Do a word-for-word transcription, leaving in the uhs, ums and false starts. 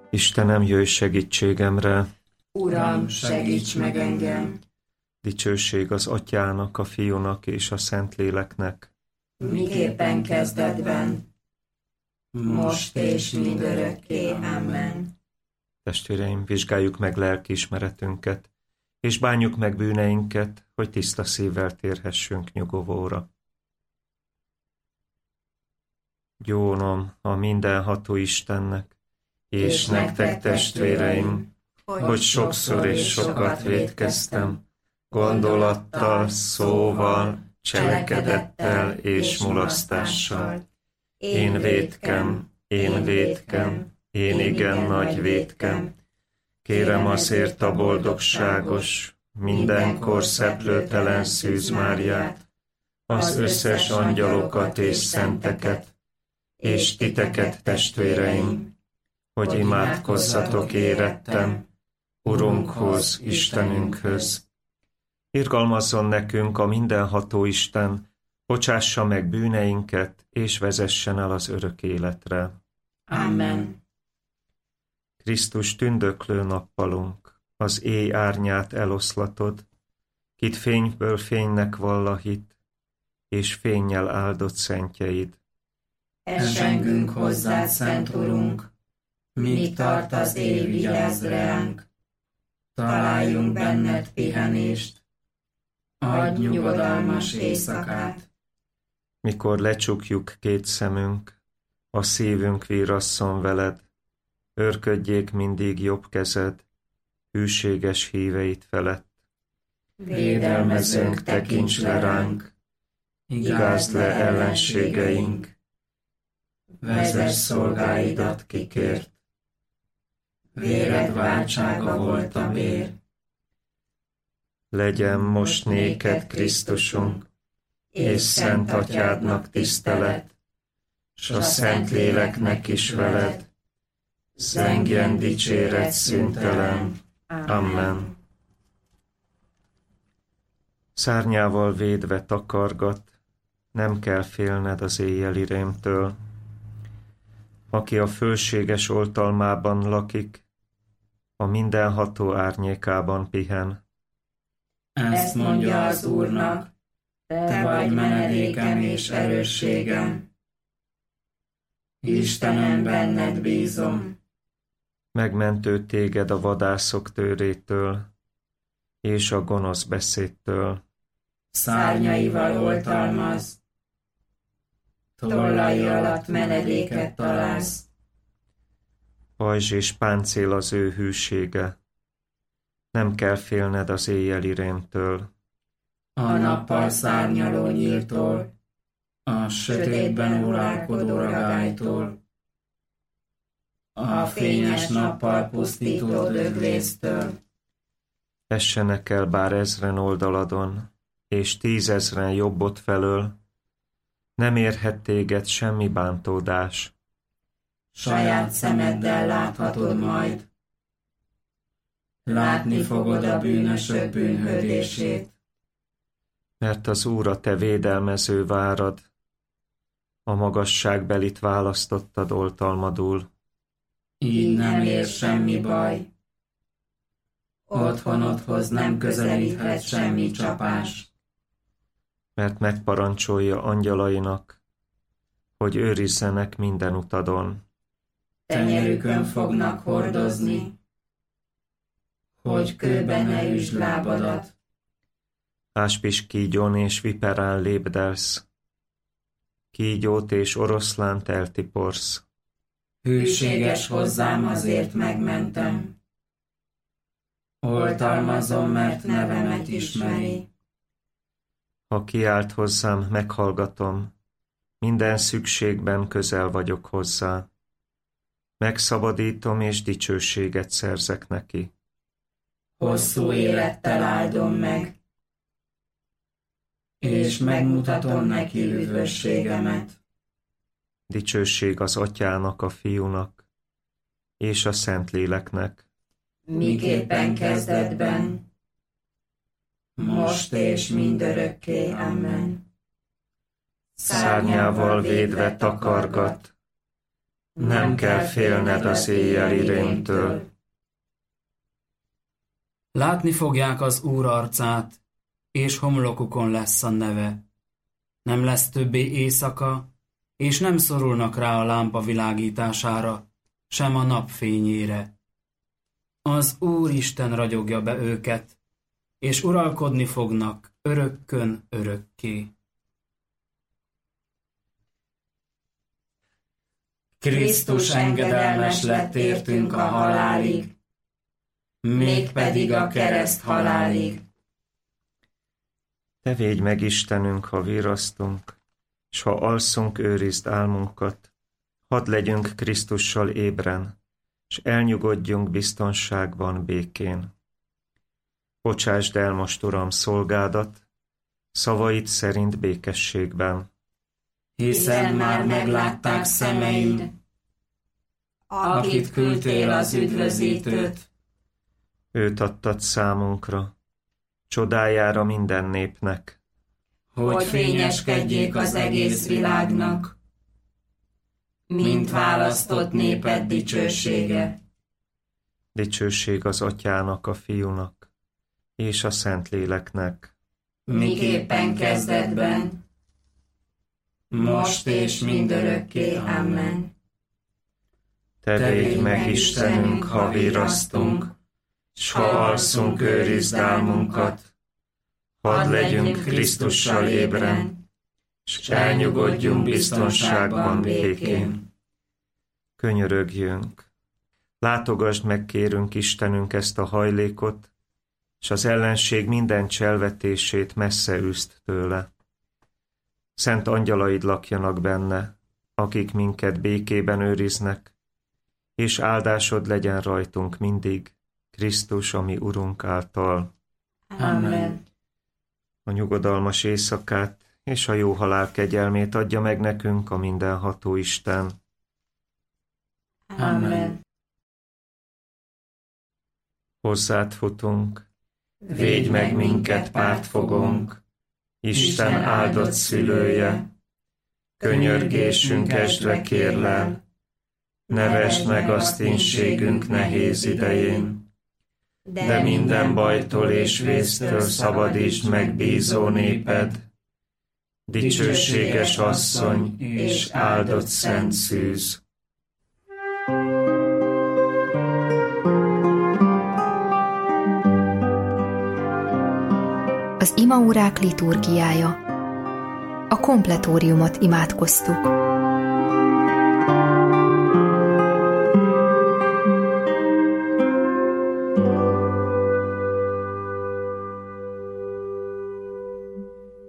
Istenem, jöjj segítségemre! Uram, segíts meg engem! Dicsőség az Atyának, a Fiúnak és a Szentléleknek. Miképpen kezdetben, most és mindörökké. Amen. Testvéreim, vizsgáljuk meg lelkiismeretünket, és bánjuk meg bűneinket, hogy tiszta szívvel térhessünk nyugovóra. Gyónom a mindenható Istennek, és, és nektek, testvéreim, hogy sokszor és sokat vétkeztem, gondolattal, szóval, cselekedettel és mulasztással. Én vétkem, én vétkem, én igen nagy vétkem. Kérem azért a boldogságos, mindenkor szeplőtelen Szűz Máriát, az összes angyalokat és szenteket, és titeket, testvéreim, hogy imádkozzatok érettem Urunkhoz, Istenünkhöz. Irgalmazzon nekünk a mindenható Isten, bocsássa meg bűneinket, és vezessen el az örök életre. Amen. Krisztus tündöklő nappalunk, az éj árnyát eloszlatod, kit fényből fénynek vall a hit, és fénnyel áldott szentjeid. Esengünk hozzád, Szent Urunk, míg tart az éj, vigyázz reánk. Találjunk benned pihenést, adj nyugodalmas éjszakát. Mikor lecsukjuk két szemünk, a szívünk vírasszon veled, őrködjék mindig jobb kezed, hűséges híveit felett. Védelmezőnk, tekints le ránk, igázd le ellenségeink, vezess szolgáidat kikért. Véred váltsága volt a bér. Legyen most néked, Krisztusunk, és Szent Atyádnak tisztelet, s a Szent Léleknek is veled, zengjen dicséret szüntelen. Amen. Szárnyával védve takargat, nem kell félned az éjjeli rémtől. Aki a fölséges oltalmában lakik, a mindenható árnyékában pihen. Ezt mondja az Úrnak, te vagy menedékem és erősségem. Istenem, benned bízom. Megmentő téged a vadászok tőrétől, és a gonosz beszédtől. Szárnyaival oltalmaz, tollai alatt menedéket találsz. Pajzs és páncél az ő hűsége, nem kell félned az éjjeli rémtől. A nappal szárnyaló nyíltól, a sötétben uralkodó ragálytól, a fényes nappal pusztító döglésztől. Essenek el bár ezren oldaladon, és tízezren jobbot felől, nem érhet téged semmi bántódás. Saját szemeddel láthatod majd, látni fogod a bűnösök bűnhődését. Mert az Úr a te védelmező várad, a magasságbelit választottad oltalmadul. Így nem ér semmi baj, otthonodhoz nem közelíthet semmi csapás. Mert megparancsolja angyalainak, hogy őrizzenek minden utadon. Tenyerükön fognak hordozni, hogy kőben ne üsd lábadat. Áspis kígyón és viperán lépdelsz, kígyót és oroszlánt eltiporsz. Hűséges hozzám, azért megmentem. Oltalmazom, mert nevemet ismeri. Ha kiált hozzám, meghallgatom, minden szükségben közel vagyok hozzá. Megszabadítom és dicsőséget szerzek neki. Hosszú élettel áldom meg, és megmutatom neki üdvösségemet. Dicsőség az Atyának, a Fiúnak, és a Szentléleknek. Miképpen kezdetben, most és mindörökké. Amen. Szárnyával védve takargat, Nem kell félned az éjjeli rémtől. Látni fogják az Úr arcát, és homlokukon lesz a neve. Nem lesz többé éjszaka, és nem szorulnak rá a lámpa világítására, sem a napfényére. Az Úr Isten ragyogja be őket, és uralkodni fognak örökkön örökké. Krisztus engedelmes lett értünk a halálig, mégpedig a kereszt halálig. Te védj meg, Istenünk, ha virrasztunk, s ha alszunk, őrizd álmunkat. Hadd legyünk Krisztussal ébren, s elnyugodjunk biztonságban, békén. Bocsásd el most, Uram, szolgádat, szavaid szerint békességben. Hiszen már meglátták szemeid, akit küldtél az üdvözítőt. Őt adtad számunkra, csodájára minden népnek, hogy fényeskedjék az egész világnak, mint választott néped dicsősége. Dicsőség az Atyának, a Fiúnak és a Szentléleknek, miképpen kezdetben, most és mindörökké. Amen. Te védj meg, Istenünk, ha virrasztunk, s ha alszunk, őrizd álmunkat. Hadd legyünk Krisztussal ébren, s elnyugodjunk biztonságban, békén. Könyörögjünk! Látogasd meg, kérünk, Istenünk, ezt a hajlékot, s az ellenség minden cselvetését messze űzd tőle. Szent angyalaid lakjanak benne, akik minket békében őriznek, és áldásod legyen rajtunk mindig, Krisztus, a mi Urunk által. Amen. A nyugodalmas éjszakát és a jó halál kegyelmét adja meg nekünk a mindenható Isten. Amen. Hozzád futunk, védj meg minket, pártfogónk, Isten áldott szülője, könyörgésünk esdve kérlel, ne vesd meg azt ínségünk nehéz idején, de minden bajtól és vésztől szabadítsd meg bízó néped, dicsőséges asszony és áldott szent szűz. Az imaórák liturgiája. A kompletóriumot imádkoztuk.